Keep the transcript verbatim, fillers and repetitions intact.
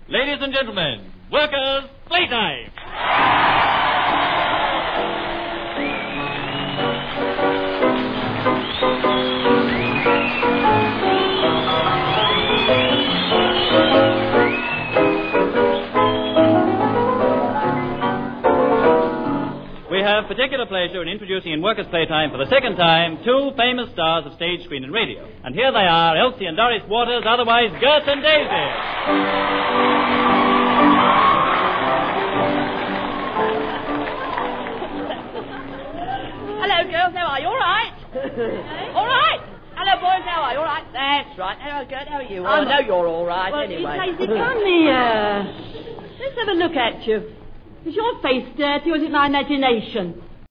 Ladies and gentlemen, Workers' Playtime. We have particular pleasure in introducing in Workers' Playtime for the second time two famous stars of stage, screen, and radio. And here they are, Elsie and Doris Waters, otherwise Gert and Daisy. Hello, girls. How are you? All right? All right. Hello, boys. How are you? All right? That's right. Hello, Gert. How are you? Well, I know you're all right, well, anyway. Daisy, come here. Let's have a look at you. Is your face dirty or is it my imagination?